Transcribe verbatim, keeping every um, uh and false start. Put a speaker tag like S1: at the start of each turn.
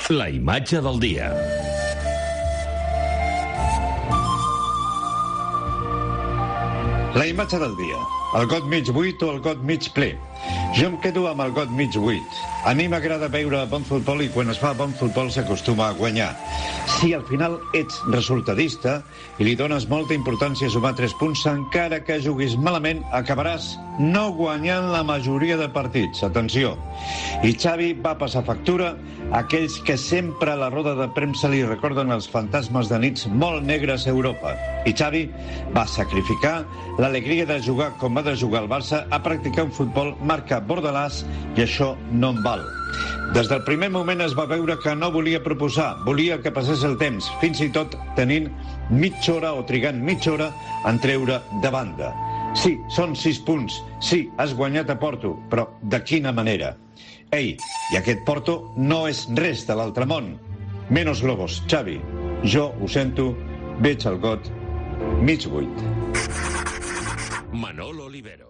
S1: La imatge del dia.
S2: La imatge del dia. El got mig buit o el got mig ple. Jo em quedo amb el got mig buit. A mi m'agrada veure bon futbol i quan es fa bon futbol s'acostuma a guanyar. Si al final ets resultadista i li dones molta importància a sumar tres punts, encara que juguis malament, acabaràs no guanyant la majoria de partits. Atenció. I Xavi va passar factura a aquells que sempre a la roda de premsa li recorden els fantasmes de nits molt negres a Europa. I Xavi va sacrificar l'alegria de jugar com va de jugar el Barça a practicar un futbol marca Bordalàs i això no en val. Des del primer moment es va veure que no volia proposar, volia que passés el temps, fins i tot tenint mitja hora o trigant mitja hora en treure de banda. Sí, són sis punts, sí, has guanyat a Porto, però de quina manera? Ei, i aquest Porto no és res de l'altre món. Menos globos, Xavi. Jo ho sento, veig el got mig buit.
S1: Manolo Olivero.